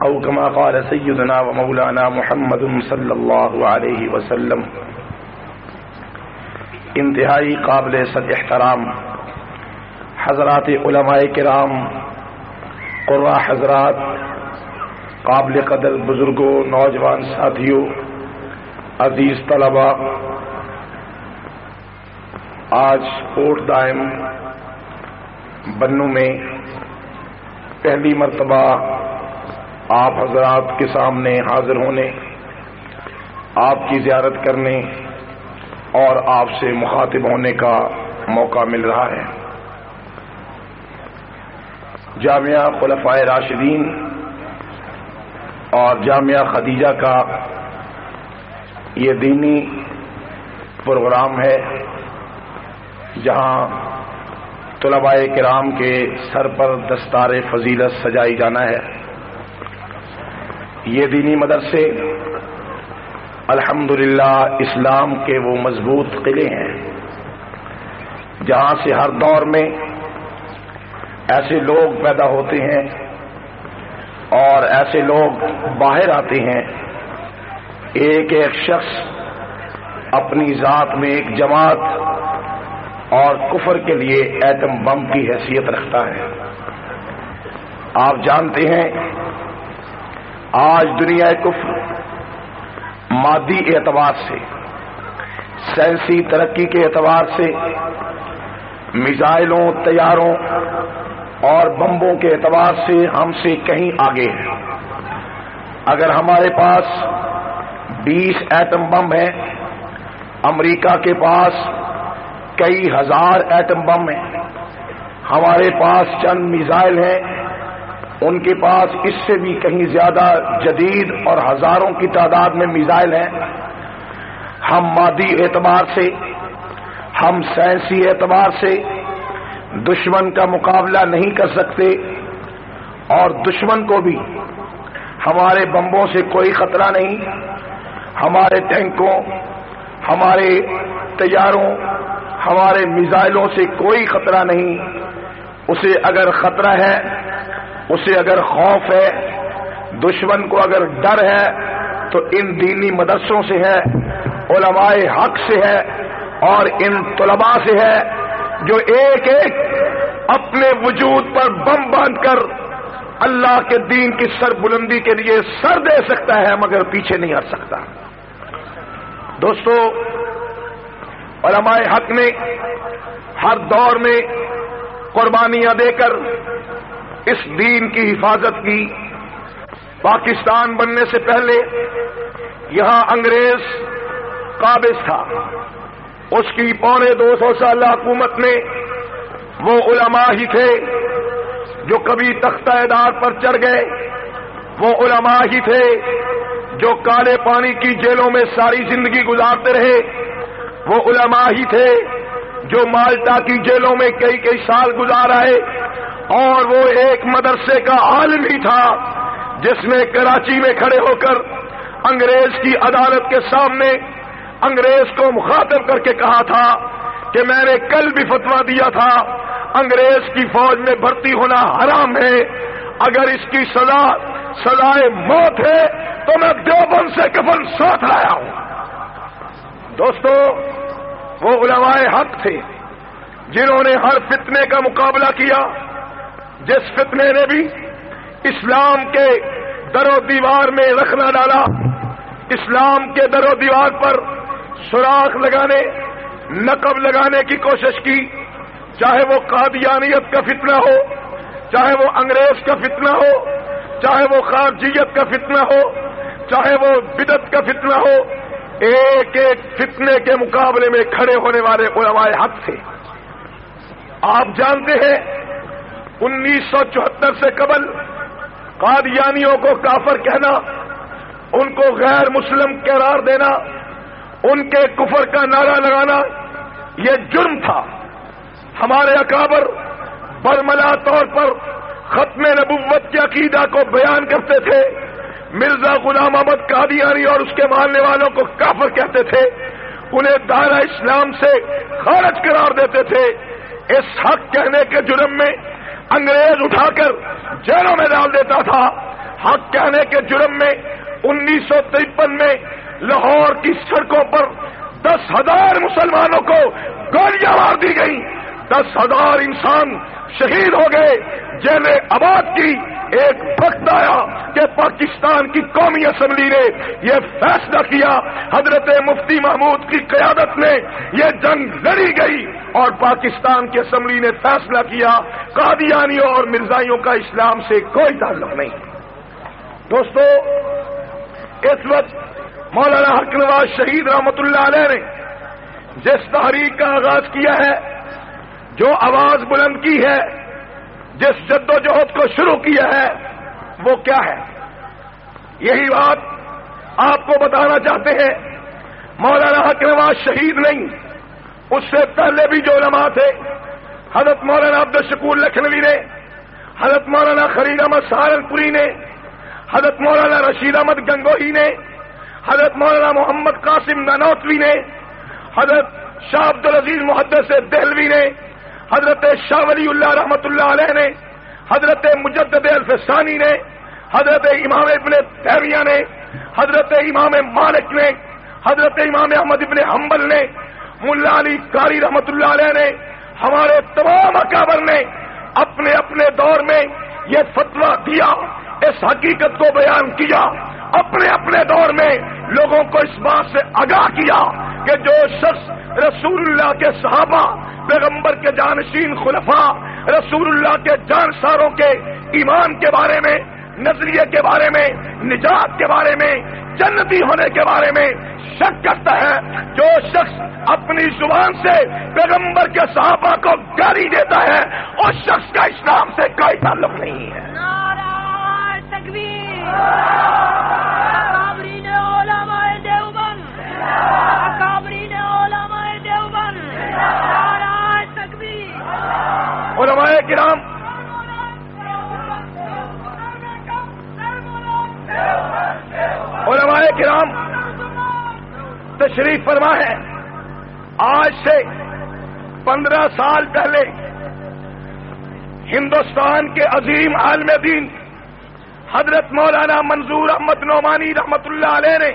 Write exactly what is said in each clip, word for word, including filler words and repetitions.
او کما قال سیدنا و مولانا محمد صلی اللہ علیہ وسلم۔ انتہائی قابل صد احترام حضرات علماء کرام، قراء حضرات، قابل قدر بزرگوں، نوجوان ساتھیوں، عزیز طلباء، آج کوٹ دائم بنوں میں پہلی مرتبہ آپ حضرات کے سامنے حاضر ہونے، آپ کی زیارت کرنے اور آپ سے مخاطب ہونے کا موقع مل رہا ہے۔ جامعہ خلفائے راشدین اور جامعہ خدیجہ کا یہ دینی پروگرام ہے جہاں طلباء کرام کے سر پر دستار فضیلت سجائی جانا ہے۔ یہ دینی مدرسے الحمدللہ اسلام کے وہ مضبوط قلعے ہیں جہاں سے ہر دور میں ایسے لوگ پیدا ہوتے ہیں اور ایسے لوگ باہر آتے ہیں، ایک ایک شخص اپنی ذات میں ایک جماعت اور کفر کے لیے ایٹم بم کی حیثیت رکھتا ہے۔ آپ جانتے ہیں آج دنیا کفر مادی اعتبار سے، سائنسی ترقی کے اعتبار سے، میزائلوں، طیاروں اور بمبوں کے اعتبار سے ہم سے کہیں آگے ہے۔ اگر ہمارے پاس بیس ایٹم بم ہیں، امریکہ کے پاس کئی ہزار ایٹم بم ہیں، ہمارے پاس چند میزائل ہیں، ان کے پاس اس سے بھی کہیں زیادہ جدید اور ہزاروں کی تعداد میں میزائل ہیں۔ ہم مادی اعتبار سے، ہم سائنسی اعتبار سے دشمن کا مقابلہ نہیں کر سکتے، اور دشمن کو بھی ہمارے بمبوں سے کوئی خطرہ نہیں، ہمارے ٹینکوں، ہمارے طیاروں، ہمارے میزائلوں سے کوئی خطرہ نہیں۔ اسے اگر خطرہ ہے، اسے اگر خوف ہے، دشمن کو اگر ڈر ہے تو ان دینی مدرسوں سے ہے، علماء حق سے ہے اور ان طلباء سے ہے جو ایک ایک اپنے وجود پر بم باندھ کر اللہ کے دین کی سر بلندی کے لیے سر دے سکتا ہے مگر پیچھے نہیں ہٹ سکتا۔ دوستو، علماء حق نے ہر دور میں قربانیاں دے کر اس دین کی حفاظت کی۔ پاکستان بننے سے پہلے یہاں انگریز قابض تھا، اس کی پونے دو سو سالہ حکومت میں وہ علماء ہی تھے جو کبھی تختہ ادار پر چڑھ گئے، وہ علماء ہی تھے جو کالے پانی کی جیلوں میں ساری زندگی گزارتے رہے، وہ علماء ہی تھے جو مالٹا کی جیلوں میں کئی کئی سال گزار آئے، اور وہ ایک مدرسے کا عالم ہی تھا جس نے کراچی میں کھڑے ہو کر انگریز کی عدالت کے سامنے انگریز کو مخاطب کر کے کہا تھا کہ میں نے کل بھی فتویٰ دیا تھا انگریز کی فوج میں بھرتی ہونا حرام ہے، اگر اس کی سزا سزائے موت ہے تو میں دیوبند سے کفن ساتھ لایا ہوں۔ دوستو، وہ علماء حق تھے جنہوں نے ہر فتنے کا مقابلہ کیا، جس فتنے نے بھی اسلام کے در و دیوار میں رکھنا ڈالا، اسلام کے در و دیوار پر سوراخ لگانے، نقب لگانے کی کوشش کی، چاہے وہ قادیانیت کا فتنہ ہو، چاہے وہ انگریز کا فتنہ ہو، چاہے وہ خارجیت کا فتنہ ہو، چاہے وہ بدعت کا فتنہ ہو، ایک ایک فتنے کے مقابلے میں کھڑے ہونے والے علماء حق تھے۔ آپ جانتے ہیں انیس سو چوہتر سے قبل قادیانیوں کو کافر کہنا، ان کو غیر مسلم قرار دینا، ان کے کفر کا نعرہ لگانا یہ جرم تھا۔ ہمارے اکابر برملا طور پر ختم نبوت کے عقیدہ کو بیان کرتے تھے، مرزا غلام احمد قادیانی اور اس کے ماننے والوں کو کافر کہتے تھے، انہیں دائرہ اسلام سے خارج قرار دیتے تھے۔ اس حق کہنے کے جرم میں انگریز اٹھا کر جیلوں میں ڈال دیتا تھا۔ حق کہنے کے جرم میں انیس سو ترپن میں لاہور کی سڑکوں پر دس ہزار مسلمانوں کو گولیاں مار دی گئیں، دس ہزار انسان شہید ہو گئے۔ جیلیں آباد کی ایک وقت آیا کہ پاکستان کی قومی اسمبلی نے یہ فیصلہ کیا، حضرت مفتی محمود کی قیادت میں یہ جنگ لڑی گئی اور پاکستان کی اسمبلی نے فیصلہ کیا قادیانیوں اور مرزائیوں کا اسلام سے کوئی تعلق نہیں۔ دوستو، اس وقت مولانا حق نواز شہید رحمت اللہ علیہ نے جس تحریک کا آغاز کیا ہے، جو آواز بلند کی ہے، جس جد و جہد کو شروع کیا ہے، وہ کیا ہے؟ یہی بات آپ کو بتانا چاہتے ہیں۔ مولانا حق نواز شہید نہیں، اس سے پہلے بھی جو علماء تھے، حضرت مولانا عبدالشکور لکھنوی نے، حضرت مولانا خلیل احمد سہارنپوری نے، حضرت مولانا رشید احمد گنگوہی نے، حضرت مولانا محمد قاسم نانوتوی نے، حضرت شاہ عبدالعزیز محدث دہلوی نے، حضرت شاہ ولی اللہ رحمت اللہ علیہ نے، حضرت مجدد الفسانی نے، حضرت امام ابن تیمیہ نے، حضرت امام مالک نے، حضرت امام احمد ابن حنبل نے، ملا علی قاری رحمت اللہ علیہ نے، ہمارے تمام اکابر نے اپنے اپنے دور میں یہ فتویٰ دیا، اس حقیقت کو بیان کیا، اپنے اپنے دور میں لوگوں کو اس بات سے آگاہ کیا کہ جو شخص رسول اللہ کے صحابہ، پیغمبر کے جانشین خلفاء، رسول اللہ کے جانساروں کے ایمان کے بارے میں، نظریے کے بارے میں، نجات کے بارے میں، جنتی ہونے کے بارے میں شک کرتا ہے، جو شخص اپنی زبان سے پیغمبر کے صحابہ کو گالی دیتا ہے، اس شخص کا اسلام سے کوئی تعلق نہیں ہے۔ نعرہ تکبیر، اکابرین علماء دیوبند، اکابرین علماء دیوبند، نعرہ تکبیر۔ علماء کرام، علماء کرام تشریف فرما ہے۔ آج سے پندرہ سال پہلے ہندوستان کے عظیم عالم دین حضرت مولانا منظور احمد نعمانی رحمت اللہ علیہ نے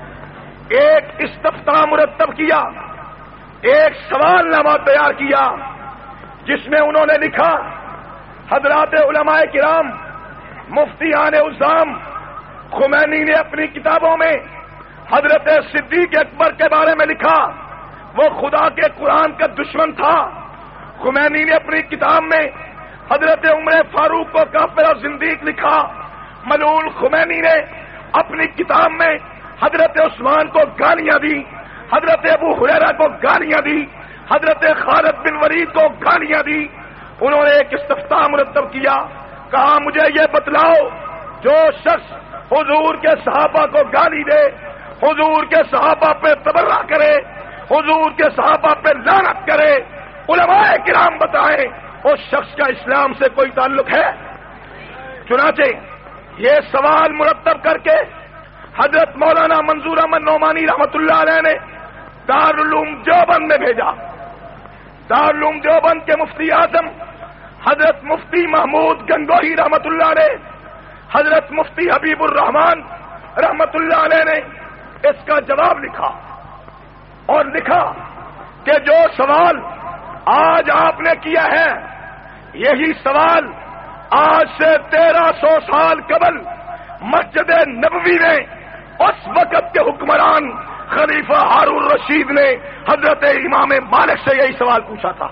ایک استفتاء مرتب کیا، ایک سوال نامہ تیار کیا، جس میں انہوں نے لکھا، حضرات علماء کرام، مفتیان عظام، خمینی نے اپنی کتابوں میں حضرت صدیق اکبر کے بارے میں لکھا، وہ خدا کے قرآن کا دشمن تھا۔ خمینی نے اپنی کتاب میں حضرت عمر فاروق کو کافر اور زندیق لکھا۔ ملعون خمینی نے اپنی کتاب میں حضرت عثمان کو گالیاں دی، حضرت ابو ہریرہ کو گالیاں دی، حضرت خالد بن ولید کو گالیاں دی۔ انہوں نے ایک استفتاء مرتب کیا، کہا مجھے یہ بتلاؤ، جو شخص حضور کے صحابہ کو گالی دے، حضور کے صحابہ پہ تبرہ کرے، حضور کے صحابہ پہ لعنت کرے، علماء کرام بتائیں اس شخص کا اسلام سے کوئی تعلق ہے؟ چنانچہ یہ سوال مرتب کر کے حضرت مولانا منظور احمد نعمانی رحمت اللہ علیہ نے دارالعلوم دیوبند میں بھیجا۔ دارالعلوم دیوبند کے مفتی اعظم حضرت مفتی محمود گنگوہی رحمت اللہ علیہ، حضرت مفتی حبیب الرحمان رحمت اللہ علیہ نے اس کا جواب لکھا اور لکھا کہ جو سوال آج آپ نے کیا ہے، یہی سوال آج سے تیرہ سو سال قبل مسجد نبوی میں اس وقت کے حکمران خلیفہ ہارون رشید نے حضرت امام مالک سے یہی سوال پوچھا تھا۔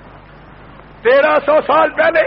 تیرہ سو سال پہلے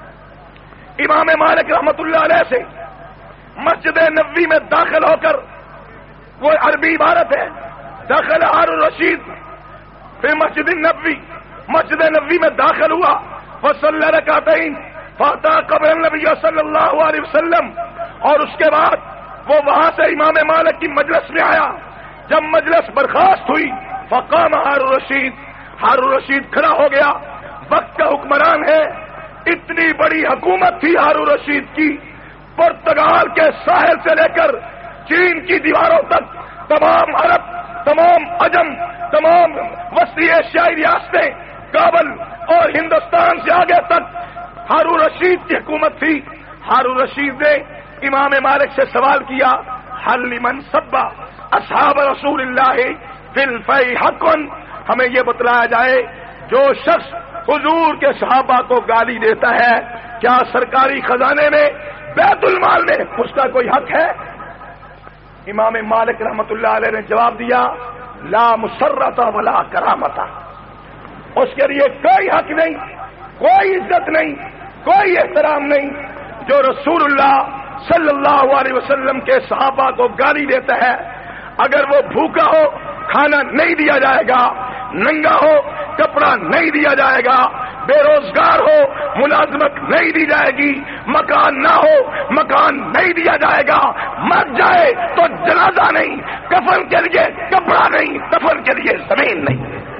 امام مالک رحمت اللہ علیہ سے مسجد نبوی میں داخل ہو کر، وہ عربی عبارت ہے، داخل ہارون رشید پھر مسجد نبوی، مسجد نبوی میں داخل ہوا، فصلی رکعتین فاتح قبر النبی صلی اللہ علیہ وسلم، اور اس کے بعد وہ وہاں سے امام مالک کی مجلس میں آیا۔ جب مجلس برخاست ہوئی، فقام ہارون رشید، ہارون رشید کھڑا ہو گیا، وقت کا حکمران ہے، اتنی بڑی حکومت تھی ہارون رشید کی، پرتگال کے ساحل سے لے کر چین کی دیواروں تک تمام عرب، تمام عجم، تمام وسطی ایشیائی ریاستیں، کابل اور ہندوستان سے آگے تک ہارون رشید کی حکومت تھی۔ ہارون رشید نے امام مالک سے سوال کیا حل لمن سبا اصحاب رسول اللہ فی الفی حق، ہمیں یہ بتلایا جائے جو شخص حضور کے صحابہ کو گالی دیتا ہے کیا سرکاری خزانے میں بیت المال میں اس کا کوئی حق ہے؟ امام مالک رحمت اللہ علیہ نے جواب دیا لا مسرت ولا کرامت، اس کے لیے کوئی حق نہیں، کوئی عزت نہیں، کوئی احترام نہیں جو رسول اللہ صلی اللہ علیہ وسلم کے صحابہ کو گالی دیتا ہے۔ اگر وہ بھوکا ہو کھانا نہیں دیا جائے گا، ننگا ہو کپڑا نہیں دیا جائے گا، بے روزگار ہو ملازمت نہیں دی جائے گی، مکان نہ ہو مکان نہیں دیا جائے گا، مر جائے تو جنازہ نہیں، کفن کے لیے کپڑا نہیں، دفن کے لیے زمین نہیں۔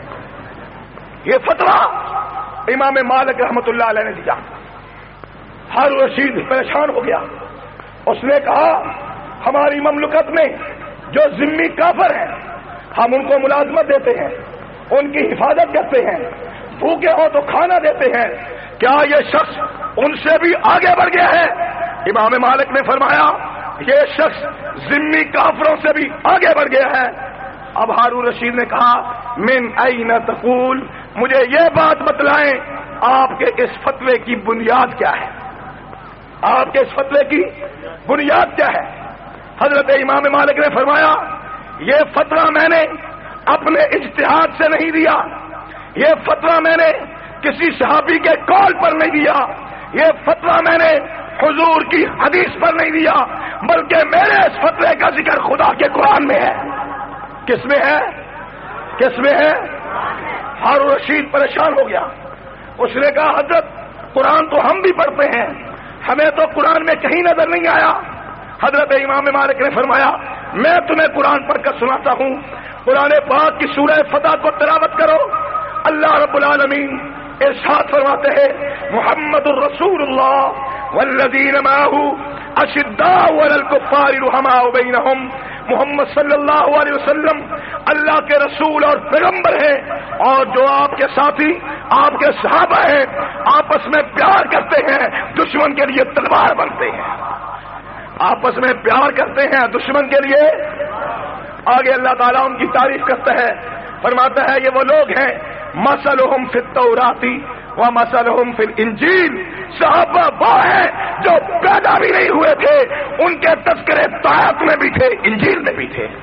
یہ فتویٰ امام مالک رحمت اللہ علیہ نے دیا۔ ہارون رشید پریشان ہو گیا، اس نے کہا ہماری مملکت میں جو ذمی کافر ہیں ہم ان کو ملازمت دیتے ہیں، ان کی حفاظت کرتے ہیں، بھوکے ہو تو کھانا دیتے ہیں، کیا یہ شخص ان سے بھی آگے بڑھ گیا ہے؟ امام مالک نے فرمایا یہ شخص ذمی کافروں سے بھی آگے بڑھ گیا ہے۔ اب ہارون رشید نے کہا من این تقول، مجھے یہ بات بتلائیں آپ کے اس فتوے کی بنیاد کیا ہے، آپ کے اس فتوے کی بنیاد کیا ہے؟ حضرت امام مالک نے فرمایا یہ فتویٰ میں نے اپنے اجتہاد سے نہیں دیا، یہ فتویٰ میں نے کسی صحابی کے قول پر نہیں دیا، یہ فتویٰ میں نے حضور کی حدیث پر نہیں دیا، بلکہ میرے اس فتوے کا ذکر خدا کے قرآن میں ہے۔ کس میں ہے؟ کس میں ہے؟ ہارون رشید پریشان ہو گیا، اس نے کہا حضرت قرآن تو ہم بھی پڑھتے ہیں، ہمیں تو قرآن میں کہیں نظر نہیں آیا۔ حضرت امام مالک نے فرمایا میں تمہیں قرآن پڑھ کر سناتا ہوں، قرآن پاک کی سورہ فتح کو تلاوت کرو۔ اللہ رب العالمین ارشاد فرماتے ہیں محمد الرسول اللہ والذین معہ اشداء علی الکفار رحماء بینہم، محمد صلی اللہ علیہ وسلم اللہ کے رسول اور پیغمبر ہیں، اور جو آپ کے ساتھی آپ کے صحابہ ہیں آپس میں پیار کرتے ہیں، دشمن کے لیے تلوار بنتے ہیں، آپس میں پیار کرتے ہیں دشمن کے لیے۔ آگے اللہ تعالیٰ ان کی تعریف کرتا ہے، فرماتا ہے یہ وہ لوگ ہیں مثلہم فی التوراۃ ومثلہم فی الانجیل، صحابہ وہ ہیں جو پیدا بھی نہیں ہوئے تھے، ان کے تذکرے تورات میں بھی تھے انجیل میں بھی تھے۔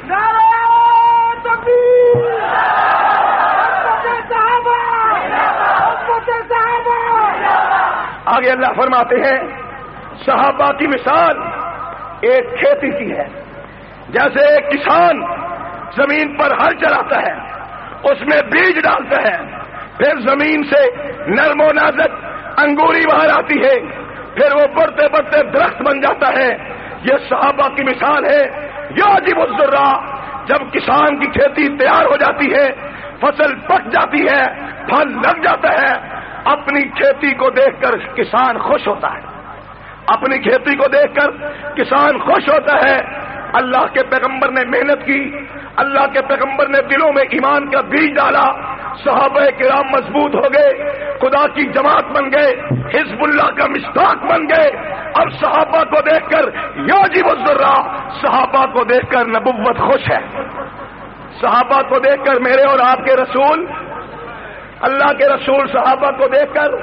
آگے اللہ فرماتے ہیں صحابہ کی مثال ایک کھیتی کی ہے، جیسے ایک کسان زمین پر ہل چلاتا ہے، اس میں بیج ڈالتا ہے، پھر زمین سے نرم و نازک انگوری باہر آتی ہے، پھر وہ بڑھتے بڑھتے درخت بن جاتا ہے۔ یہ صحابہ کی مثال ہے۔ یعجب الزرع، جب کسان کی کھیتی تیار ہو جاتی ہے، فصل پک جاتی ہے، پھل لگ جاتا ہے، اپنی کھیتی کو دیکھ کر کسان خوش ہوتا ہے، اپنی کھیتی کو دیکھ کر کسان خوش ہوتا ہے۔ اللہ کے پیغمبر نے محنت کی، اللہ کے پیغمبر نے دلوں میں ایمان کا بیج ڈالا، صحابہ کرام مضبوط ہو گئے، خدا کی جماعت بن گئے، حزب اللہ کا مصداق بن گئے۔ اب صحابہ کو دیکھ کر یعجب الزرع، صحابہ کو دیکھ کر نبوت خوش ہے، صحابہ کو دیکھ کر میرے اور آپ کے رسول، اللہ کے رسول صحابہ کو دیکھ کر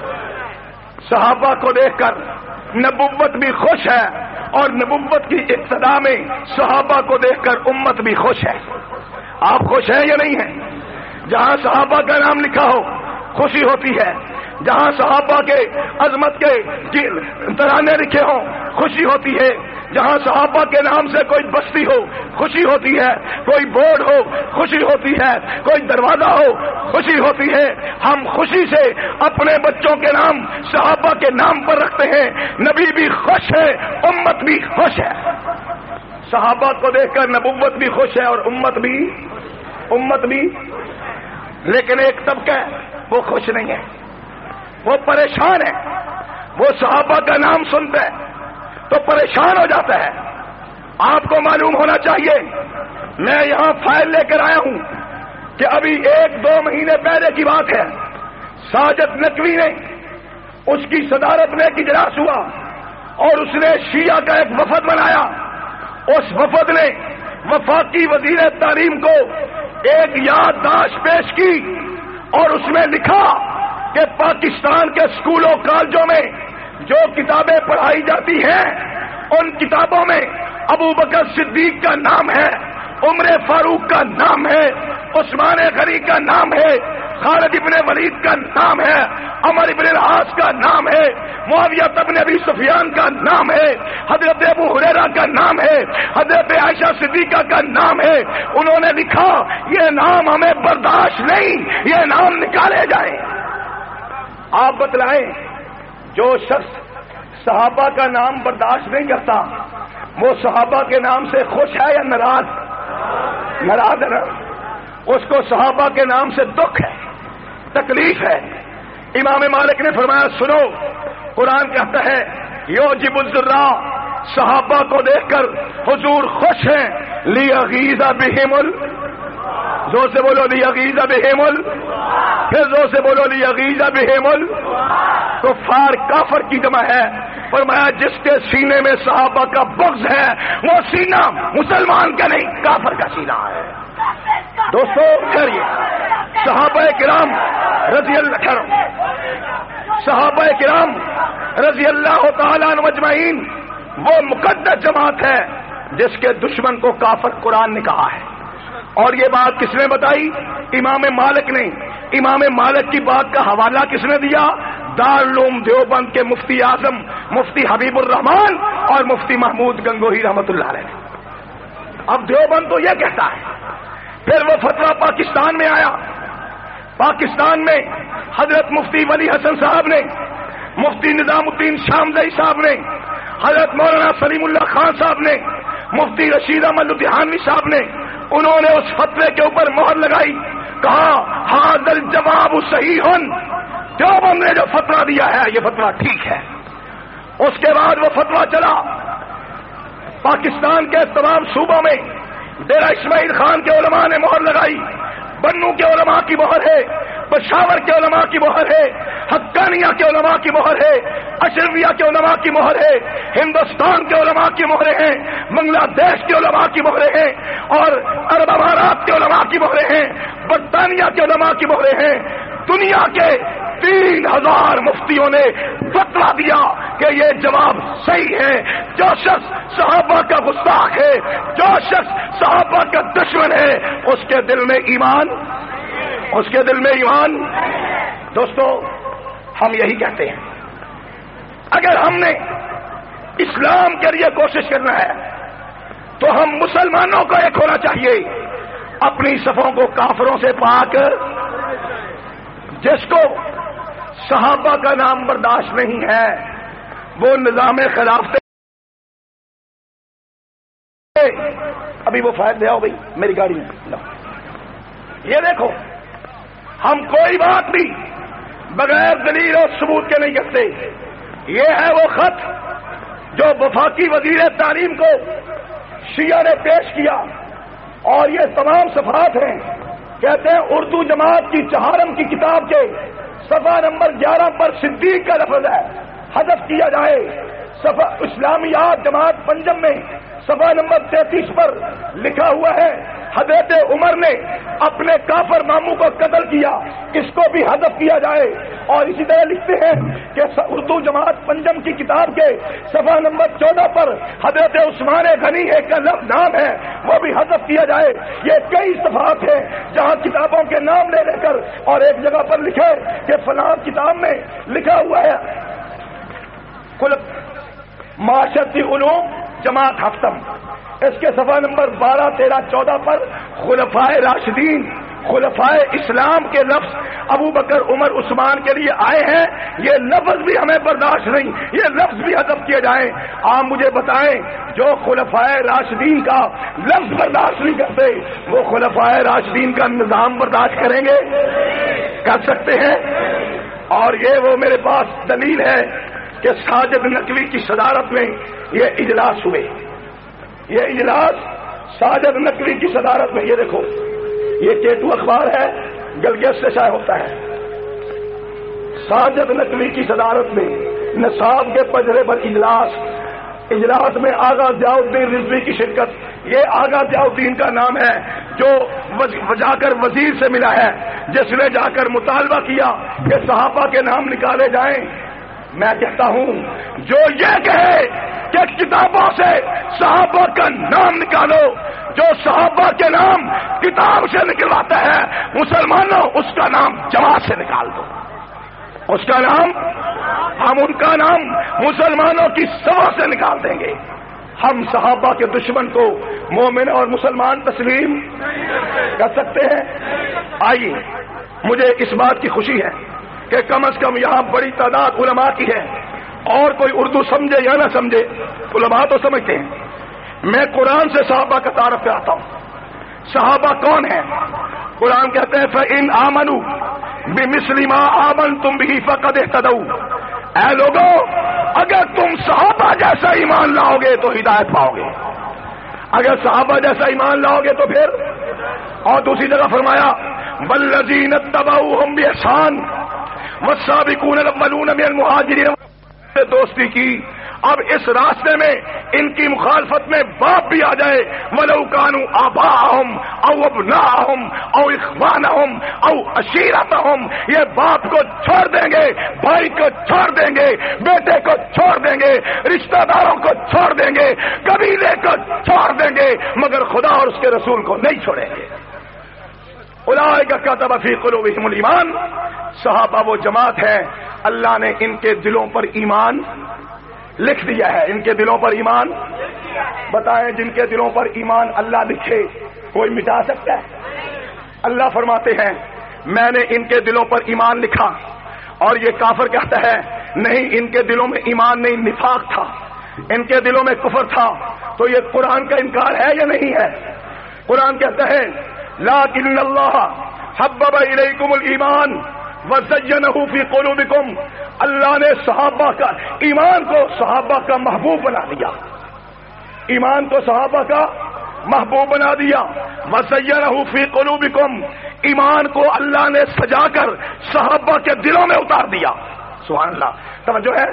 صحابہ کو دیکھ کر نبوت بھی خوش ہے، اور نبوت کی ابتدا میں صحابہ کو دیکھ کر امت بھی خوش ہے۔ آپ خوش ہیں یا نہیں ہیں؟ جہاں صحابہ کا نام لکھا ہو خوشی ہوتی ہے، جہاں صحابہ کے عظمت کے ترانے لکھے ہوں خوشی ہوتی ہے، جہاں صحابہ کے نام سے کوئی بستی ہو خوشی ہوتی ہے، کوئی بورڈ ہو خوشی ہوتی ہے، کوئی دروازہ ہو خوشی ہوتی ہے۔ ہم خوشی سے اپنے بچوں کے نام صحابہ کے نام پر رکھتے ہیں، نبی بھی خوش ہے، امت بھی خوش ہے۔ صحابہ کو دیکھ کر نبوت بھی خوش ہے اور امت بھی امت بھی لیکن ایک طبقہ وہ خوش نہیں ہے، وہ پریشان ہے، وہ صحابہ کا نام سنتا ہے تو پریشان ہو جاتا ہے۔ آپ کو معلوم ہونا چاہیے، میں یہاں فائل لے کر آیا ہوں کہ ابھی ایک دو مہینے پہلے کی بات ہے، ساجد نقوی نے اس کی صدارت میں ایک اجلاس ہوا اور اس نے شیعہ کا ایک وفد بنایا. اس وفد نے وفاقی وزیر تعلیم کو ایک یادداشت پیش کی اور اس میں لکھا کہ پاکستان کے اسکولوں کالجوں میں جو کتابیں پڑھائی جاتی ہیں ان کتابوں میں ابو بکر صدیق کا نام ہے, عمر فاروق کا نام ہے, عثمان غنی کا نام ہے, خالد ابن ولید کا نام ہے, عمر ابن العاص کا نام ہے, معاویہ ابن ابی سفیان کا نام ہے, حضرت ابو ہریرہ کا نام ہے, حضرت عائشہ صدیقہ کا نام ہے. انہوں نے لکھا یہ نام ہمیں برداشت نہیں, یہ نام نکالے جائیں. آپ بتلائیں جو شخص صحابہ کا نام برداشت نہیں کرتا وہ صحابہ کے نام سے خوش ہے یا ناراض؟ ناراض ہے نا. اس کو صحابہ کے نام سے دکھ ہے, تکلیف ہے. امام مالک نے فرمایا سنو, قرآن کہتا ہے یوجب الذرا, صحابہ کو دیکھ کر حضور خوش ہیں, لیغیظ بہم ال, زور سے بولو لیغیظ بہم ال, پھر زور سے بولو لیغیظ بہم ال. کفار کافر کی جمع ہے. فرمایا جس کے سینے میں صحابہ کا بغض ہے وہ سینہ مسلمان کا نہیں کافر کا سینہ ہے. دوستو کریے صحابہ کرام رضی اللہ صحابہ کرام رضی اللہ تعالیٰ عنہ اجمعین وہ مقدس جماعت ہے جس کے دشمن کو کافر قرآن نے کہا ہے. اور یہ بات کس نے بتائی؟ امام مالک نے. امام مالک کی بات کا حوالہ کس نے دیا؟ دارالعلوم دیوبند کے مفتی اعظم مفتی حبیب الرحمان اور مفتی محمود گنگوہی رحمۃ اللہ علیہ. اب دیوبند تو یہ کہتا ہے. پھر وہ فتویٰ پاکستان میں آیا. پاکستان میں حضرت مفتی ولی حسن صاحب نے, مفتی نظام الدین شامزئی صاحب نے, حضرت مولانا سلیم اللہ خان صاحب نے, مفتی رشید احمد لدھیانوی صاحب نے, انہوں نے اس فتوے کے اوپر مہر لگائی. کہا ھذا الجواب صحیح, دیوبند نے جو فتویٰ دیا ہے یہ فتویٰ ٹھیک ہے. اس کے بعد وہ فتویٰ چلا پاکستان کے تمام صوبوں میں. ڈیرہ اسماعیل خان کے علماء نے مہر لگائی, بنو کے علماء کی مہر ہے, پشاور کے علماء کی مہر ہے, حقانیہ کے علماء کی مہر ہے, اشرفیہ کے علماء کی مہر ہے, ہندوستان کے علماء کی مہریں ہیں, بنگلہ دیش کے علماء کی مہریں ہیں, اور عرب امارات کے علماء کی مہریں ہیں, برطانیہ کے علماء کی مہریں ہیں. دنیا کے تین ہزار مفتیوں نے فتویٰ دیا کہ یہ جواب صحیح ہے. جو شخص صحابہ کا گستاخ ہے, جو شخص صحابہ کا دشمن ہے, اس کے دل میں ایمان اس کے دل میں ایمان. دوستو ہم یہی کہتے ہیں اگر ہم نے اسلام کے لیے کوشش کرنا ہے تو ہم مسلمانوں کو ایک ہونا چاہیے, اپنی صفوں کو کافروں سے پاک. جس کو صحابہ کا نام برداشت نہیں ہے وہ نظام خلافت. ابھی وہ فائد لے آؤ بھائی میری گاڑی میں. یہ دیکھو ہم کوئی بات بھی بغیر دلیل اور ثبوت کے نہیں کرتے. یہ ہے وہ خط جو وفاقی وزیر تعلیم کو شیعہ نے پیش کیا, اور یہ تمام صفحات ہیں. کہتے ہیں اردو جماعت کی چہارم کی کتاب کے صفحہ نمبر گیارہ پر صدیق کا لفظ ہے, حذف کیا جائے. صفحہ اسلامیات جماعت پنجم میں صفحہ نمبر تینتیس پر لکھا ہوا ہے حضرت عمر نے اپنے کافر ماموں کو قتل کیا, اس کو بھی حذف کیا جائے. اور اسی طرح لکھتے ہیں کہ اردو جماعت پنجم کی کتاب کے صفحہ نمبر چودہ پر حضرت عثمان غنی ایک کا لفظ نام ہے, وہ بھی حذف کیا جائے. یہ کئی صفحات ہیں جہاں کتابوں کے نام لے لے کر اور ایک جگہ پر لکھے کہ فلاں کتاب میں لکھا ہوا ہے معاشرتی علوم جماعت ہفتم, اس کے صفحہ نمبر بارہ تیرہ چودہ پر خلفائے راشدین خلفائے اسلام کے لفظ ابو بکر عمر عثمان کے لیے آئے ہیں. یہ لفظ بھی ہمیں برداشت نہیں, یہ لفظ بھی حذف کیے جائیں. آپ مجھے بتائیں جو خلفائے راشدین کا لفظ برداشت نہیں کرتے وہ خلفائے راشدین کا نظام برداشت کریں گے؟ کر سکتے ہیں. اور یہ وہ میرے پاس دلیل ہے کہ ساجد نقوی کی صدارت میں یہ اجلاس ہوئے. یہ اجلاس ساجد نقوی کی صدارت میں, یہ دیکھو یہ کیٹو اخبار ہے, گلگت سے شائع ہوتا ہے. ساجد نقوی کی صدارت میں نصاب کے پجرے پر اجلاس، اجلاس میں آغا ضیاء الدین رضوی کی شرکت. یہ آغا ضیاء الدین کا نام ہے جو جا کر وزیر سے ملا ہے، جس نے جا کر مطالبہ کیا کہ صحابہ کے نام نکالے جائیں. میں کہتا ہوں جو یہ کہے کہ کتابوں سے صحابہ کا نام نکالو، جو صحابہ کے نام کتاب سے نکلواتا ہے، مسلمانوں اس کا نام جماعت سے نکال دو. اس کا نام، ہم ان کا نام مسلمانوں کی سوا سے نکال دیں گے. ہم صحابہ کے دشمن کو مومن اور مسلمان تسلیم کر سکتے ہیں؟ آئیے، مجھے اس بات کی خوشی ہے کہ کم از کم یہاں بڑی تعداد علماء کی ہے، اور کوئی اردو سمجھے یا نہ سمجھے علماء تو سمجھتے ہیں. میں قرآن سے صحابہ کا تعارف کراتا ہوں. صحابہ کون ہیں؟ قرآن کہتے ہیں فَإِنْ آمَنُوا بِمِثْلِ مَا آمَنْتُمْ بِهِ فَقَدْ اهْتَدَوْا. اے لوگوں، اگر تم صحابہ جیسا ایمان لاؤ گے تو ہدایت پاؤ گے. اگر صحابہ جیسا ایمان لاؤ گے تو پھر. اور دوسری جگہ فرمایا وَالَّذِينَ اتَّبَعُوهُمْ بِإِحْسَانٍ وَالسَّابِقُونَ الْأَوَّلُونَ مِنَ الْمُهَاجِرِينَ سے دوستی کی. اب اس راستے میں ان کی مخالفت میں باپ بھی آ جائے، وَلَوْ كَانُوا آبَاءَهُمْ أَوْ أَبْنَاءَهُمْ أَوْ إِخْوَانَهُمْ أَوْ عَشِيرَتَهُمْ، یہ باپ کو چھوڑ دیں گے، بھائی کو چھوڑ دیں گے، بیٹے کو چھوڑ دیں گے، رشتہ داروں کو چھوڑ دیں گے، قبیلے کو چھوڑ دیں گے، مگر خدا اور اس کے رسول کو نہیں چھوڑیں گے. اولئک کتب فی قلوبہم الایمان. صحابہ وہ جماعت ہے اللہ نے ان کے دلوں پر ایمان لکھ دیا ہے. ان کے دلوں پر ایمان. بتائیں جن کے دلوں پر ایمان اللہ لکھے کوئی مٹا سکتا ہے؟ اللہ فرماتے ہیں میں نے ان کے دلوں پر ایمان لکھا. اور یہ کافر کہتا ہے نہیں، ان کے دلوں میں ایمان نہیں، نفاق تھا، ان کے دلوں میں کفر تھا. تو یہ قرآن کا انکار ہے یا نہیں ہے؟ قرآن کہتا ہے لیکن اللہ حبب الیکم الایمان وزینہ فی قلوبکم. اللہ نے صحابہ کا ایمان کو صحابہ کا محبوب بنا دیا، ایمان کو صحابہ کا محبوب بنا دیا. وزینہ فی قلوبکم، ایمان کو اللہ نے سجا کر صحابہ کے دلوں میں اتار دیا. سبحان اللہ. توجہ ہے.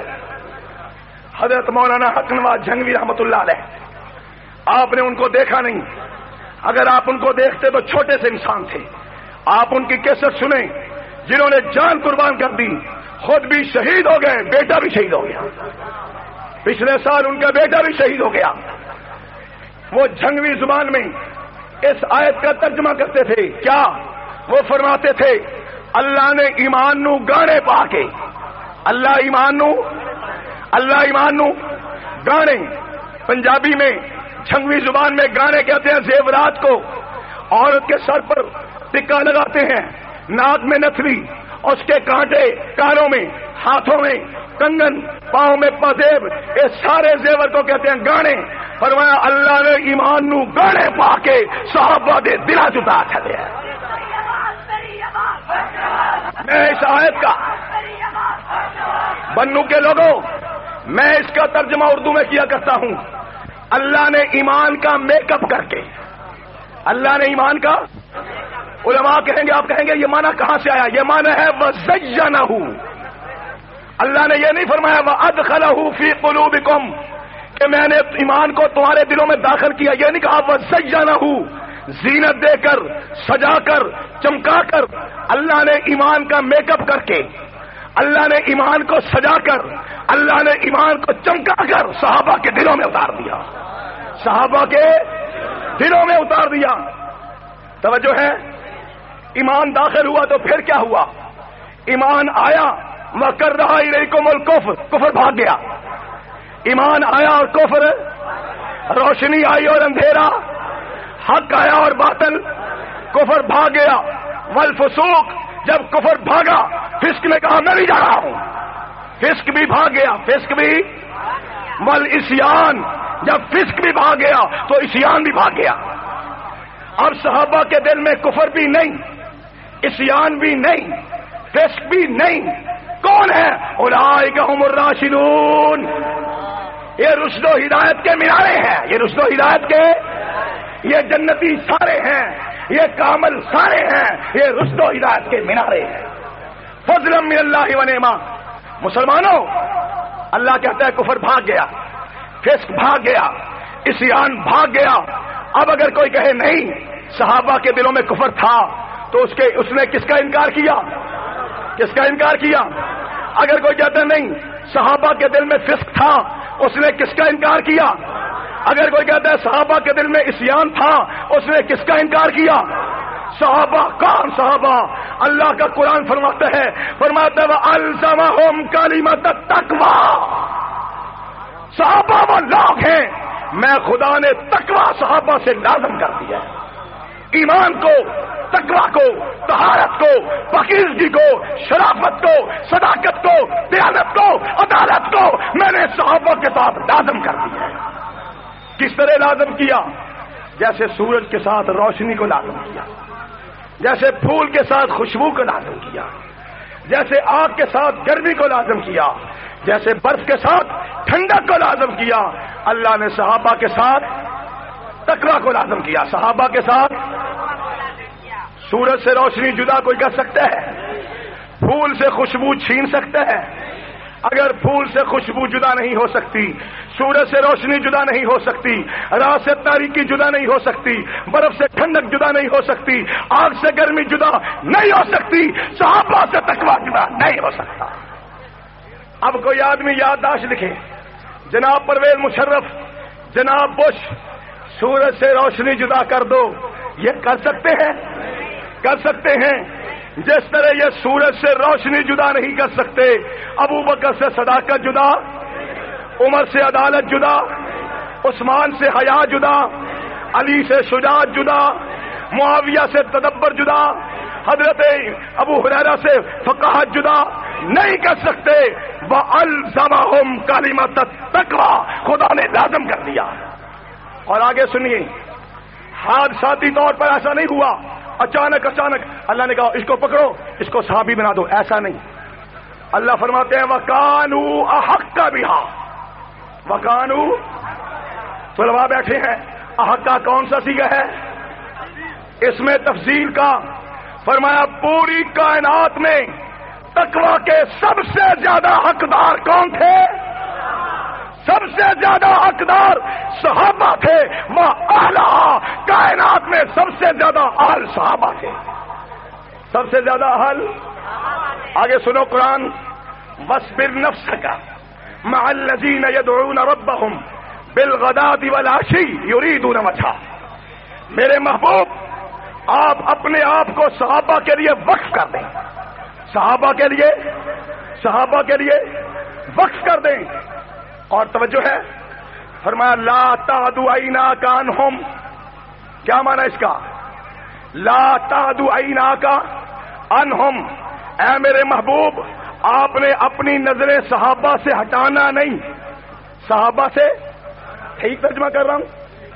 حضرت مولانا حق نواز جھنگوی رحمۃ اللہ علیہ، آپ نے ان کو دیکھا نہیں، اگر آپ ان کو دیکھتے تو چھوٹے سے انسان تھے. آپ ان کی کیسٹ سنیں، جنہوں نے جان قربان کر دی، خود بھی شہید ہو گئے، بیٹا بھی شہید ہو گیا. پچھلے سال ان کا بیٹا بھی شہید ہو گیا. وہ جھنگوی زبان میں اس آیت کا ترجمہ کرتے تھے. کیا وہ فرماتے تھے اللہ نے ایمان نو گانے پا کے، اللہ ایمان نو اللہ ایمان نو گانے. پنجابی میں جھنگوی زبان میں گانے کہتے ہیں زیورات کو. عورت کے سر پر ٹکا لگاتے ہیں، ناک میں نتھلی، اس کے کانٹے کانوں میں، ہاتھوں میں کنگن، پاؤں میں پازیب، یہ سارے زیور کو کہتے ہیں گانے. فرمایا اللہ نے ایمان نو گانے پا کے صحابہ دے دلا جتا چلے. میں اس آیت کا بنو کے لوگوں، میں اس کا ترجمہ اردو میں کیا کرتا ہوں. اللہ نے ایمان کا میک اپ کر کے، اللہ نے ایمان کا، علماء کہیں گے، آپ کہیں گے یہ معنی کہاں سے آیا؟ یہ معنی ہے وَزَيَّنَهُ. اللہ نے یہ نہیں فرمایا وَأَدْخَلَهُ فِي قُلُوبِكُمْ کہ میں نے ایمان کو تمہارے دلوں میں داخل کیا. یہ نہیں کہا وَزَيَّنَهُ، زینت دے کر، سجا کر، چمکا کر. اللہ نے ایمان کا میک اپ کر کے، اللہ نے ایمان کو سجا کر، اللہ نے ایمان کو چمکا کر صحابہ کے دلوں میں اتار دیا، صحابہ کے دلوں میں اتار دیا. توجہ ہے. ایمان داخل ہوا تو پھر کیا ہوا؟ ایمان آیا وَكَرَّهَ إِلَيْكُمُ الْكُفْرَ، کفر بھاگ گیا. ایمان آیا اور کفر، روشنی آئی اور اندھیرا، حق آیا اور باطل، کفر بھاگ گیا. والفسوق، جب کفر بھاگا فسق نے کہا میں نہیں جا رہا ہوں، فسق بھی بھاگ گیا، فسق بھی. والعصیان، جب فسق بھی بھاگ گیا تو عصیان بھی بھاگ گیا. اب صحابہ کے دل میں کفر بھی نہیں، عصیان بھی نہیں، فسق بھی نہیں. کون ہے؟ اولئک هم الراشدون. یہ رشد و ہدایت کے مینارے ہیں، یہ رشد و ہدایت کے، یہ جنتی سارے ہیں، یہ کامل سارے ہیں، یہ رشد و ہدایت کے مینارے ہیں. فضلا من اللہ و نعمہ. مسلمانوں، اللہ کہتا ہے کفر بھاگ گیا، فسق بھاگ گیا، عصیان بھاگ گیا۔ اب اگر کوئی کہے نہیں صحابہ کے دلوں میں کفر تھا تو اس کے اس نے کس کا انکار کیا؟ کس کا انکار کیا؟ اگر کوئی کہتا ہے نہیں صحابہ کے دل میں فسق تھا، اس نے کس کا انکار کیا؟ اگر کوئی کہتا ہے صحابہ کے دل میں عصیان تھا، اس نے کس کا انکار کیا؟ صحابہ کون صحابہ؟ اللہ کا قرآن فرماتا ہے فرماتا ہے وَأَلْزَمَهُمْ كَلِمَةَ التَّقْوَى، صحابہ وہ لوگ ہیں میں خدا نے تقوی صحابہ سے لازم کر دیا ہے، ایمان کو، تقوی کو، طہارت کو، پاکیزگی کو، شرافت کو، صداقت کو، دیانت کو، عدالت کو میں نے صحابہ کے ساتھ لازم کر دیا ہے۔ کس طرح لازم کیا؟ جیسے سورج کے ساتھ روشنی کو لازم کیا، جیسے پھول کے ساتھ خوشبو کو لازم کیا، جیسے آگ کے ساتھ گرمی کو لازم کیا، جیسے برف کے ساتھ ٹھنڈک کو لازم کیا، اللہ نے صحابہ کے ساتھ تقوی کو لازم کیا۔ صحابہ کے ساتھ سورج سے روشنی جدا کوئی کر سکتا ہے؟ پھول سے خوشبو چھین سکتا ہے؟ اگر پھول سے خوشبو جدا نہیں ہو سکتی، سورج سے روشنی جدا نہیں ہو سکتی، رات سے تاریکی جدا نہیں ہو سکتی، برف سے ٹھنڈک جدا نہیں ہو سکتی، آگ سے گرمی جدا نہیں ہو سکتی، صحابہ سے تقوی جدا نہیں ہو سکتا۔ اب کوئی آدمی یادداشت لکھے جناب پرویز مشرف، جناب بش، سورج سے روشنی جدا کر دو، یہ کر سکتے ہیں؟ کر سکتے ہیں۔ جس طرح یہ سورج سے روشنی جدا نہیں کر سکتے، ابو بکر سے صداقت جدا، عمر سے عدالت جدا، عثمان سے حیا جدا، علی سے شجاعت جدا، معاویہ سے تدبر جدا، حضرت ابو ہریرہ سے فقاہت جدا نہیں کر سکتے۔ وَأَلْزَمَهُمْ كَلِمَةَ التَّقْوَى، خدا نے لازم کر دیا۔ اور آگے سنیے، حادثاتی طور پر ایسا نہیں ہوا اچانک اچانک اللہ نے کہا اس کو پکڑو اس کو صحابی بنا دو، ایسا نہیں۔ اللہ فرماتے ہیں وَكَانُوا أَحَقَّ بِهَا، وَكَانُوا، طلباء بیٹھے ہیں، احق کا کون سا صیغہ ہے؟ اس میں تفصیل کا فرمایا پوری کائنات میں تقوی کے سب سے زیادہ حقدار کون تھے؟ سب سے زیادہ حقدار صحابہ تھے۔ وہ اعلیٰ، کائنات میں سب سے زیادہ اہل صحابہ تھے، سب سے زیادہ اہل۔ آگے سنو قرآن، وَاصْبِرْ نَفْسَكَ مَعَ الَّذِينَ يَدْعُونَ رَبَّهُمْ بِالْغَدَاةِ وَالْعَشِيِّ يُرِيدُونَ وَجْهَهُ، میرے محبوب آپ اپنے آپ کو صحابہ کے لیے وقف کر دیں، صحابہ کے لیے صحابہ کے لیے وقف کر دیں۔ اور توجہ ہے، فرمایا لا تعدوا عیناک عنہم، کیا معنی اس کا؟ لا تعدوا عیناک عنہم، اے میرے محبوب آپ نے اپنی نظریں صحابہ سے ہٹانا نہیں، صحابہ سے، ٹھیک ترجمہ کر رہا ہوں،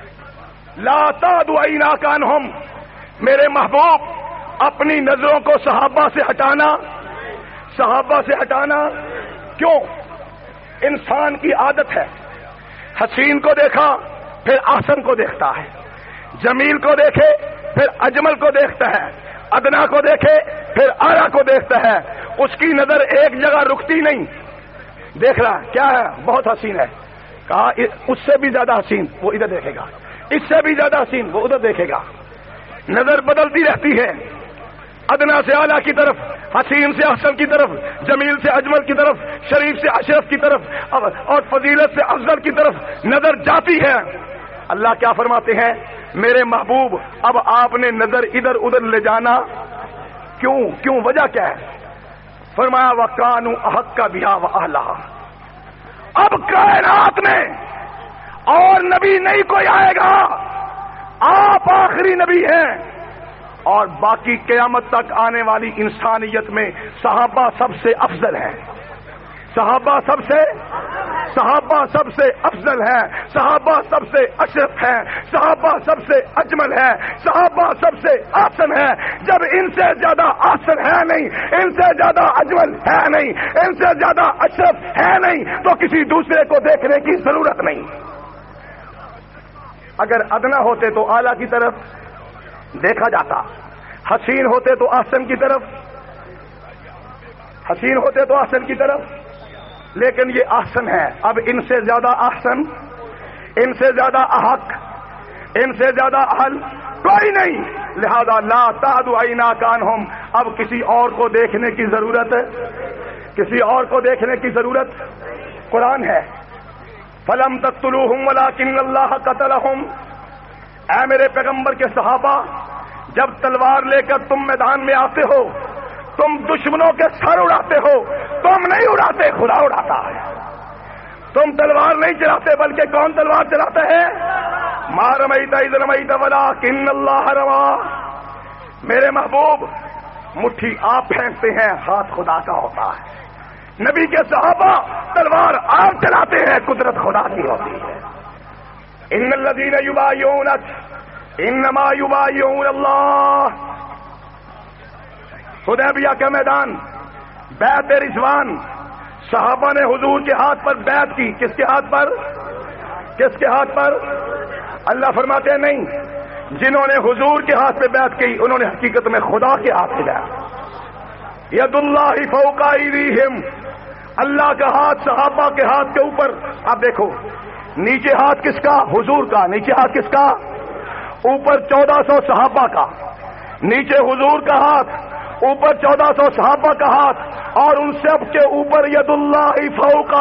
لا تعدوا عیناک عنہم، میرے محبوب اپنی نظروں کو صحابہ سے ہٹانا، صحابہ سے ہٹانا کیوں؟ انسان کی عادت ہے حسین کو دیکھا پھر احسن کو دیکھتا ہے، جمیل کو دیکھے پھر اجمل کو دیکھتا ہے، ادنا کو دیکھے پھر اعلیٰ کو دیکھتا ہے، اس کی نظر ایک جگہ رکتی نہیں، دیکھ رہا کیا ہے بہت حسین ہے، کہا اس سے بھی زیادہ حسین وہ ادھر دیکھے گا، اس سے بھی زیادہ حسین وہ ادھر دیکھے گا، نظر بدلتی رہتی ہے، ادنا سے اعلیٰ کی طرف، حسین سے احسن کی طرف، جمیل سے اجمل کی طرف، شریف سے اشرف کی طرف، اور فضیلت سے افضل کی طرف نظر جاتی ہے۔ اللہ کیا فرماتے ہیں؟ میرے محبوب اب آپ نے نظر ادھر ادھر لے جانا کیوں؟ کیوں وجہ کیا ہے؟ فرمایا وَكَانُوا أَحَقَّ بِهَا وَأَهْلَهَا، اب کائنات میں اور نبی نہیں کوئی آئے گا، آپ آخری نبی ہیں، اور باقی قیامت تک آنے والی انسانیت میں صحابہ سب سے افضل ہیں، صحابہ سب سے صحابہ سب سے افضل ہیں، صحابہ سب سے اشرف ہیں، صحابہ سب سے اجمل ہیں، صحابہ سب سے احسن ہیں۔ جب ان سے زیادہ احسن ہے نہیں، ان سے زیادہ اجمل ہے نہیں، ان سے زیادہ اشرف ہے نہیں، تو کسی دوسرے کو دیکھنے کی ضرورت نہیں۔ اگر ادنا ہوتے تو اعلیٰ کی طرف دیکھا جاتا، حسین ہوتے تو احسن کی طرف، حسین ہوتے تو احسن کی طرف، لیکن یہ احسن ہے. اب ان سے زیادہ احسن، ان سے زیادہ احق، ان سے زیادہ اہل کوئی نہیں. لہذا لا تعد عیناک عنہم، اب کسی اور کو دیکھنے کی ضرورت ہے، کسی اور کو دیکھنے کی ضرورت. قرآن ہے فلم تقتلوہم ولکن اللہ قتلہم. اے میرے پیغمبر کے صحابہ، جب تلوار لے کر تم میدان میں آتے ہو، تم دشمنوں کے سر اڑاتے ہو. تم نہیں اڑاتے، خدا اڑاتا ہے. تم تلوار نہیں چلاتے، بلکہ کون تلوار چلاتا ہے؟ ما رمیت اذ رمیت ولکن اللہ رما. میرے محبوب، مٹھی آپ پھینکتے ہیں، ہاتھ خدا کا ہوتا ہے. نبی کے صحابہ تلوار آپ چلاتے ہیں، قدرت خدا کی ہوتی ہے. ان الذین یبایعونک انما یبایعون اللہ. حدیبیہ کا میدان، بیعت رضوان، صحابہ نے حضور کے ہاتھ پر بیعت کی. کس کے ہاتھ پر؟ کس کے ہاتھ پر؟ اللہ فرماتے ہیں نہیں، جنہوں نے حضور کے ہاتھ پہ بیعت کی انہوں نے حقیقت میں خدا کے ہاتھ سے بیعت. ید اللہ فوق ایدیہم، اللہ کا ہاتھ صحابہ کے ہاتھ کے اوپر. اب دیکھو، نیچے ہاتھ کس کا؟ حضور کا. نیچے ہاتھ کس کا؟ اوپر چودہ سو صحابہ کا. نیچے حضور کا ہاتھ، اوپر چودہ سو صحابہ کا ہاتھ، اور ان سب کے اوپر ید اللہ فوق،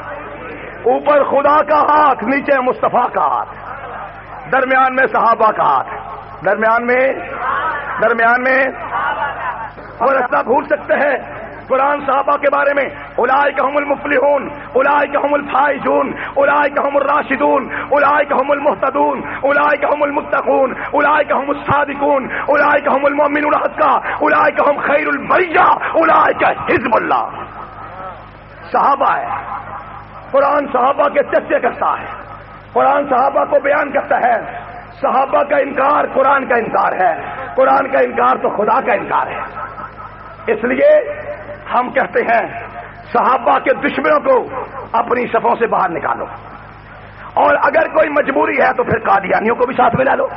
اوپر خدا کا ہاتھ، نیچے مصطفیٰ کا ہاتھ، درمیان میں صحابہ کا ہاتھ. درمیان میں درمیان میں اور ایسا بھول سکتے ہیں قرآن صحابہ کے بارے میں؟ اولئک هم المفلحون، اولئک هم الفائزون، اولئک هم الراشدون، اولئک هم المهتدون، اولئک هم المتقون، اولئک هم الصادقون، اولئک هم المؤمنون حقا، اولئک هم خیر البریہ، اولئک حزب اللہ. صحابہ ہے. قرآن صحابہ کے چرچے کرتا ہے، قرآن صحابہ کو بیان کرتا ہے. صحابہ کا انکار قرآن کا انکار ہے، قرآن کا انکار تو خدا کا انکار ہے. اس لیے ہم کہتے ہیں صحابہ کے دشمنوں کو اپنی صفوں سے باہر نکالو، اور اگر کوئی مجبوری ہے تو پھر قادیانیوں کو بھی ساتھ ملا لو،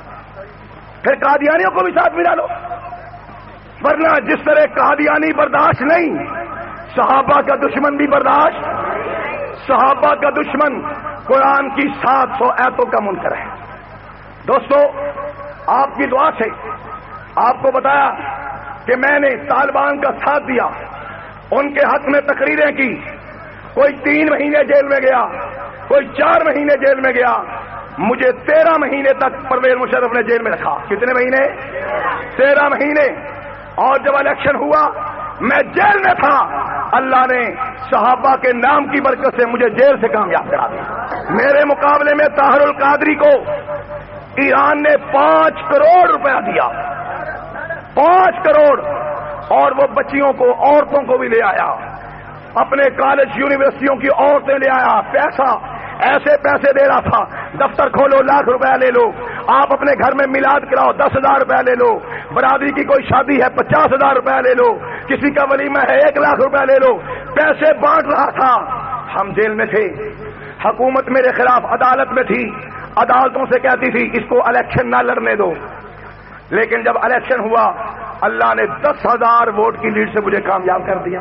پھر قادیانیوں کو بھی ساتھ ملا لو. ورنہ جس طرح قادیانی برداشت نہیں، صحابہ کا دشمن بھی برداشت. صحابہ کا دشمن قرآن کی سات سو ایتوں کا منکر ہے. دوستو، آپ کی دعا سے آپ کو بتایا کہ میں نے طالبان کا ساتھ دیا، ان کے حق میں تقریریں کی. کوئی تین مہینے جیل میں گیا، کوئی چار مہینے جیل میں گیا. مجھے تیرہ مہینے تک پرویز مشرف نے جیل میں رکھا. کتنے مہینے؟ تیرہ مہینے. اور جب الیکشن ہوا میں جیل میں تھا، اللہ نے صحابہ کے نام کی برکت سے مجھے جیل سے کامیاب کرا دیا. میرے مقابلے میں طاہر القادری کو ایران نے پانچ کروڑ روپیہ دیا، پانچ کروڑ. اور وہ بچیوں کو، عورتوں کو بھی لے آیا، اپنے کالج یونیورسٹیوں کی عورتیں لے آیا. پیسہ ایسے پیسے دے رہا تھا، دفتر کھولو لاکھ روپیہ لے لو، آپ اپنے گھر میں میلاد کراؤ دس ہزار روپیہ لے لو، برادری کی کوئی شادی ہے پچاس ہزار روپیہ لے لو، کسی کا ولیمہ ہے ایک لاکھ روپیہ لے لو. پیسے بانٹ رہا تھا. ہم جیل میں تھے، حکومت میرے خلاف عدالت میں تھی، عدالتوں سے کہتی تھی اس کو الیکشن نہ لڑنے دو. لیکن جب الیکشن ہوا اللہ نے دس ہزار ووٹ کی لیڈ سے مجھے کامیاب کر دیا.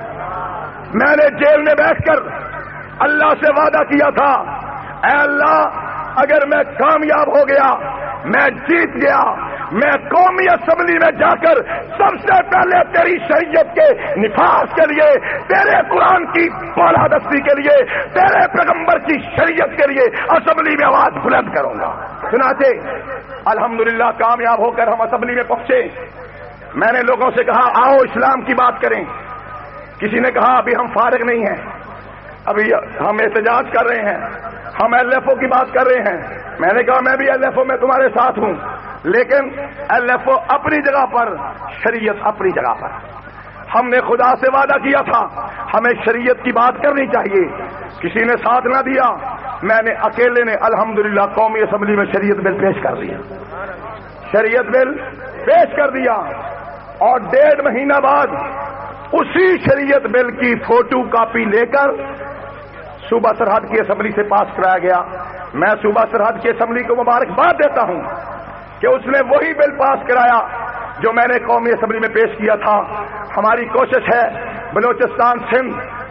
میں نے جیل میں بیٹھ کر اللہ سے وعدہ کیا تھا، اے اللہ اگر میں کامیاب ہو گیا، میں جیت گیا، میں قومی اسمبلی میں جا کر سب سے پہلے تیری شریعت کے نفاذ کے لیے، تیرے قرآن کی بالادستی کے لیے، تیرے پیغمبر کی شریعت کے لیے اسمبلی میں آواز بلند کروں گا. چنانچہ الحمدللہ کامیاب ہو کر ہم اسمبلی میں پہنچے. میں نے لوگوں سے کہا آؤ اسلام کی بات کریں. کسی نے کہا ابھی ہم فارغ نہیں ہیں، ابھی ہم احتجاج کر رہے ہیں، ہم ایل ایف او کی بات کر رہے ہیں. میں نے کہا میں بھی ایل ایف او میں تمہارے ساتھ ہوں، لیکن ایل ایف او اپنی جگہ پر، شریعت اپنی جگہ پر. ہم نے خدا سے وعدہ کیا تھا ہمیں شریعت کی بات کرنی چاہیے. کسی نے ساتھ نہ دیا، میں نے اکیلے نے الحمدللہ قومی اسمبلی میں شریعت بل پیش کر دیا، شریعت بل پیش کر دیا. اور ڈیڑھ مہینہ بعد اسی شریعت بل کی فوٹو کاپی لے کر صوبہ سرحد کی اسمبلی سے پاس کرایا گیا. میں صوبہ سرحد کی اسمبلی کو مبارکباد دیتا ہوں کہ اس نے وہی بل پاس کرایا جو میں نے قومی اسمبلی میں پیش کیا تھا. ہماری کوشش ہے بلوچستان، سندھ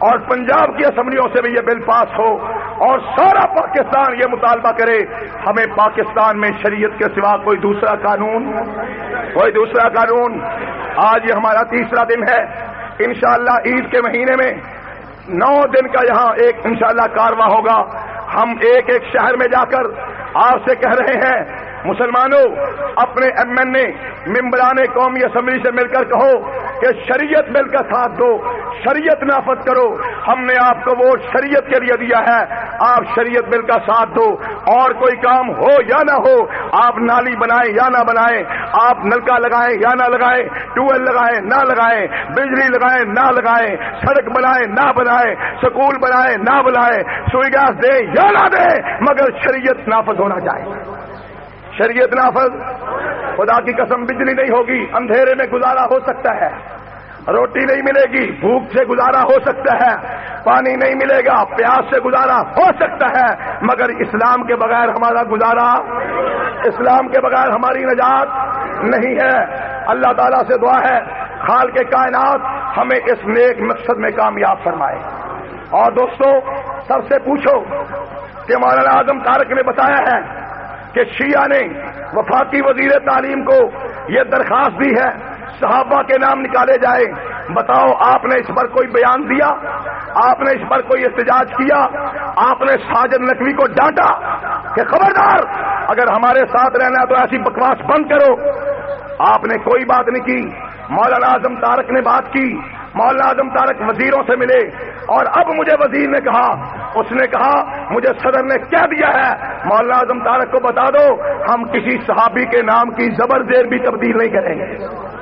اور پنجاب کی اسمبلیوں سے بھی یہ بل پاس ہو اور سارا پاکستان یہ مطالبہ کرے ہمیں پاکستان میں شریعت کے سوا کوئی دوسرا قانون کوئی دوسرا قانون آج یہ ہمارا تیسرا دن ہے. انشاءاللہ عید کے مہینے میں نو دن کا یہاں ایک انشاءاللہ کارواں ہوگا. ہم ایک ایک شہر میں جا کر آپ سے کہہ رہے ہیں مسلمانوں اپنے ایم این اے ممبران قومی اسمبلی سے مل کر کہو کہ شریعت بل کا ساتھ دو, شریعت نافذ کرو. ہم نے آپ کو ووٹ شریعت کے لیے دیا ہے, آپ شریعت بل کا ساتھ دو. اور کوئی کام ہو یا نہ ہو, آپ نالی بنائیں یا نہ بنائیں, آپ نلکا لگائیں یا نہ لگائیں, ٹیوب ویل لگائیں نہ لگائیں, بجلی لگائیں نہ لگائیں, سڑک بنائیں نہ بنائیں, سکول بنائیں نہ بنائیں, سوئی گیس دیں یا نہ دیں, مگر شریعت نافذ ہونا چاہیے. شریعت نافذ. خدا کی قسم بجلی نہیں ہوگی, اندھیرے میں گزارا ہو سکتا ہے, روٹی نہیں ملے گی, بھوک سے گزارا ہو سکتا ہے, پانی نہیں ملے گا, پیاس سے گزارا ہو سکتا ہے, مگر اسلام کے بغیر ہمارا گزارا, اسلام کے بغیر ہماری نجات نہیں ہے. اللہ تعالیٰ سے دعا ہے خالق کائنات ہمیں اس نیک مقصد میں کامیاب فرمائے. اور دوستو سب سے پوچھو کہ مولانا اعظم طارق نے بتایا ہے کہ شیعہ نے وفاقی وزیر تعلیم کو یہ درخواست دی ہے صحابہ کے نام نکالے جائے. بتاؤ آپ نے اس پر کوئی بیان دیا, آپ نے اس پر کوئی احتجاج کیا, آپ نے ساجد نقوی کو ڈانٹا کہ خبردار اگر ہمارے ساتھ رہنا تو ایسی بکواس بند کرو؟ آپ نے کوئی بات نہیں کی. مولانا اعظم طارق نے بات کی. مولانا اعظم طارق وزیروں سے ملے اور اب مجھے وزیر نے کہا, اس نے کہا مجھے صدر نے کیا دیا ہے, مولانا اعظم طارق کو بتا دو ہم کسی صحابی کے نام کی زبر زیر بھی تبدیل نہیں کریں گے.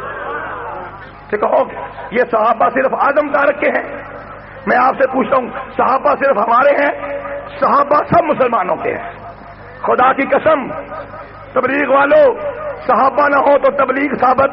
کہ کہو یہ صحابہ صرف اعظم طارق کے ہیں. میں آپ سے پوچھتا ہوں صحابہ صرف ہمارے ہیں؟ صحابہ سب مسلمانوں کے ہیں. خدا کی قسم تبلیغ والوں صحابہ نہ ہو تو تبلیغ ثابت,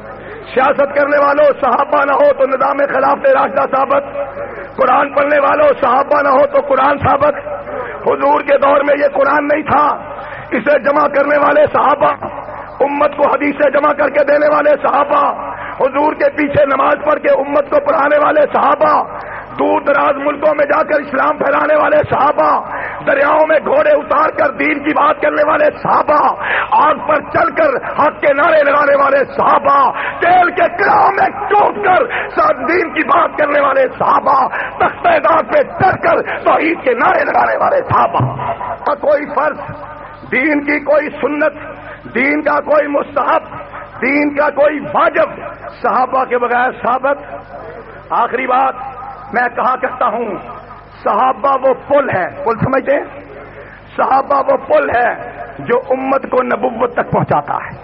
سیاست کرنے والوں صحابہ نہ ہو تو نظام خلافت راشدہ ثابت, قرآن پڑھنے والوں صحابہ نہ ہو تو قرآن ثابت. حضور کے دور میں یہ قرآن نہیں تھا, اسے جمع کرنے والے صحابہ, امت کو حدیثیں جمع کر کے دینے والے صحابہ, حضور کے پیچھے نماز پڑھ کے امت کو پڑھانے والے صحابہ, دور دراز ملکوں میں جا کر اسلام پھیلانے والے صحابہ, دریاؤں میں گھوڑے اتار کر دین کی بات کرنے والے صحابہ, آگ پر چل کر حق کے نعرے لگانے والے صحابہ, تیل کے کڑاہوں میں کود کر دین کی بات کرنے والے صحابہ, تختہ دار پہ چڑھ کر توحید کے نعرے لگانے والے صحابہ. کا کوئی فرض, دین کی کوئی سنت, دین کا کوئی مستحب, دین کا کوئی واجب صحابہ کے بغیر ثابت. آخری بات میں کہا کرتا ہوں صحابہ وہ پل ہے, پل سمجھتے ہیں؟ صحابہ وہ پل ہے جو امت کو نبوت تک پہنچاتا ہے.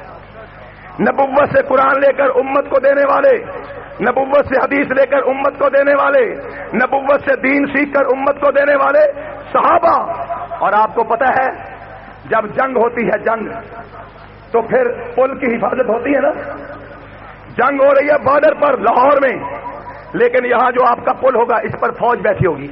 نبوت سے قرآن لے کر امت کو دینے والے, نبوت سے حدیث لے کر امت کو دینے والے, نبوت سے دین سیکھ کر امت کو دینے والے صحابہ. اور آپ کو پتہ ہے جب جنگ ہوتی ہے جنگ تو پھر پل کی حفاظت ہوتی ہے نا. جنگ ہو رہی ہے بارڈر پر لاہور میں, لیکن یہاں جو آپ کا پل ہوگا اس پر فوج بیٹھی ہوگی.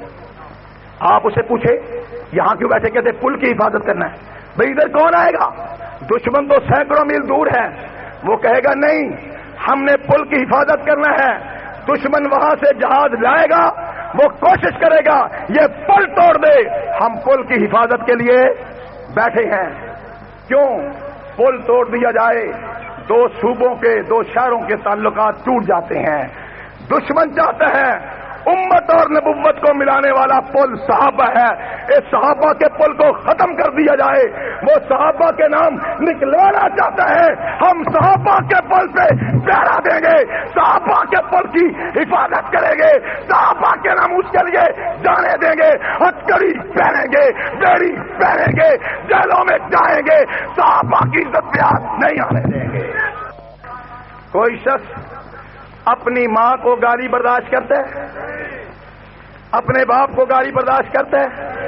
آپ اسے پوچھے یہاں کیوں بیٹھے, کہتے پل کی حفاظت کرنا ہے. بھئی ادھر کون آئے گا, دشمن تو سینکڑوں میل دور ہے. وہ کہے گا نہیں ہم نے پل کی حفاظت کرنا ہے, دشمن وہاں سے جہاز لائے گا, وہ کوشش کرے گا یہ پل توڑ دے, ہم پل کی حفاظت کے لیے بیٹھے ہیں. کیوں پل توڑ دیا جائے دو صوبوں کے, دو شہروں کے تعلقات ٹوٹ جاتے ہیں. دشمن چاہتا ہے امت اور نبوت کو ملانے والا پل صحابہ ہے, اس صحابہ کے پل کو ختم کر دیا جائے. وہ صحابہ کے نام نکلوانا چاہتا ہے, ہم صحابہ کے پل پہ پہرا دیں گے, صحابہ کے پل کی حفاظت کریں گے, صحابہ کے نام اس کے لیے جانے دیں گے, ہتھکڑی پہنیں گے, بیڑی پہنیں گے, جیلوں میں جائیں گے, صحابہ کی عزت پہ ہاتھ نہیں آنے دیں گے. کوئی شخص اپنی ماں کو گالی برداشت کرتا ہے, اپنے باپ کو گالی برداشت کرتا ہے.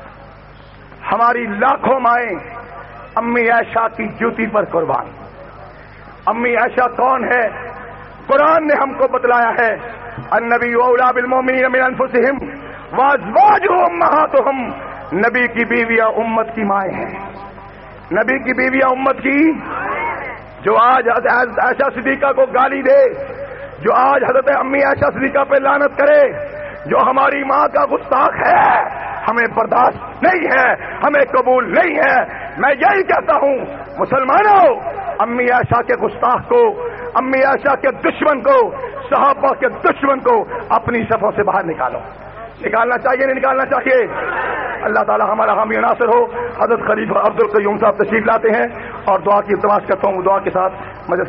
ہماری لاکھوں مائیں امی عائشہ کی جوتی پر قربان. امی عائشہ کون ہے؟ قرآن نے ہم کو بتلایا ہے, النبی اولی بالمؤمنین من انفسہم وازواجہ امہاتہم, نبی کی بیویاں امت کی مائیں ہیں. نبی کی بیویاں امت کی, جو آج حضرت عائشہ صدیقہ کو گالی دے, جو آج حضرت امی عائشہ صدیقہ پہ لعنت کرے, جو ہماری ماں کا گستاخ ہے ہمیں برداشت نہیں ہے، ہمیں قبول نہیں ہے۔ میں یہی کہتا ہوں مسلمانوں، امی عائشہ کے گستاخ کو، امی عائشہ کے دشمن کو، صحابہ کے دشمن کو اپنی صفوں سے باہر نکالو۔ نکالنا چاہیے نہیں نکالنا چاہیے؟ اللہ تعالی ہمارا حامی ناصر ہو۔ حضرت خلیفہ عبد القیوم صاحب تشریف لاتے ہیں اور دعا کی التماس کرتا ہوں، دعا کے ساتھ مدد